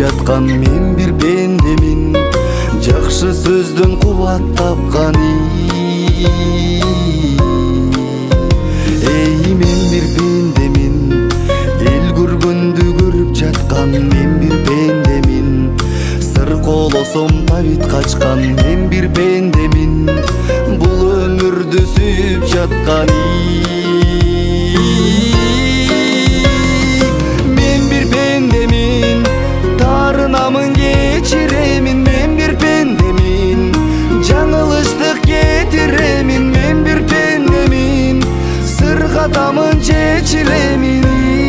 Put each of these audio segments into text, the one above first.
жаткан мен бир пендемин, жакшы сөздөн кубат тапкан. Эй, мен бир пендемин, эл көргөндү көрүп жаткан мен бир пендемин, сыр колосом табит качкан мен бир пендемин, бул өмүрдү сүйүп жаткан. Мен бир пендемин, таарынамын кечиремин, мен бир пендемин, жаңылыштык кетиремин, мен бир пендемин, сыр катамын чечиремин.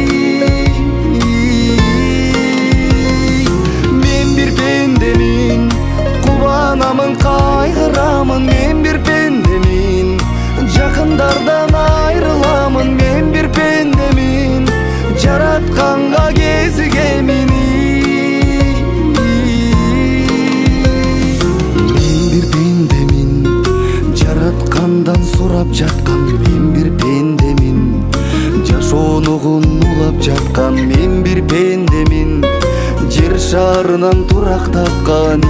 Мен бир пендемин, кубанамын кайгырамын, мен бир пендемин, жакындардан айрыламын, мен бир пендемин, жаратканга кезигемин. Мен бир пендемин, жараткандан сурап жаткан мен бир пендемин, жашоонугун улап жаткан мен бир пендемин, жер шарынан турак тапкан.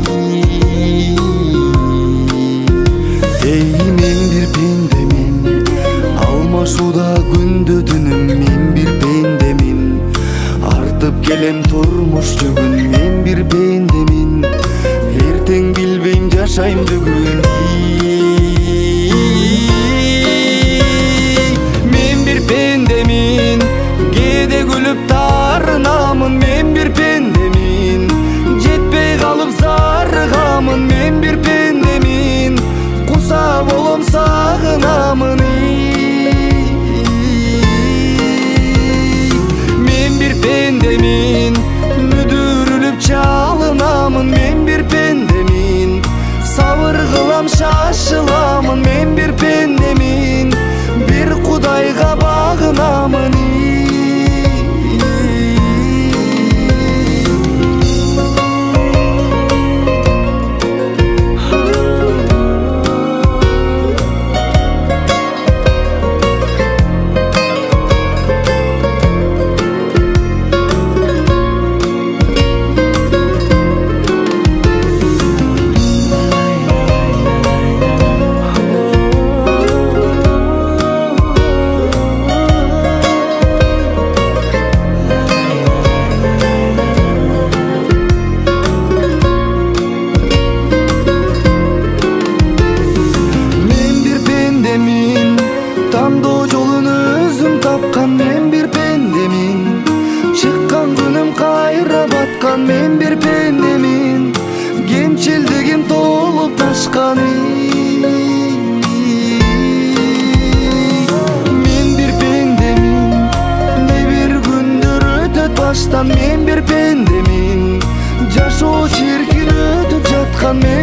Эй, мен бир пендемин, алмашууда күндө түнүм, мен бир пендемин, артып келем турмуш жүгүн, мен бир пендемин, эртең билбейм жашайм бүгүн. Мен бир пендемин, кээде күлүп таарынамын, мен бир пендемин, жетпей калып зарыгамын, мен бир пендемин, куса болом сагынамын. Мен бир пендемин, мүдүрүлүп чалынамын, мен бир пендемин, сабыр кылам шашыламын, мен бир пендемин, бир Кудайга багынамын. Тандоо жолун өзүм тапкан мен бир пендемин, чыккан күнүм кайра баткан мен бир пендемин, кемчилдигим толуп ташкан. Мен бир пендемин, не бир күндөр өтөт баштан, мен бир пендемин, жашоо чиркин өтүп жаткан.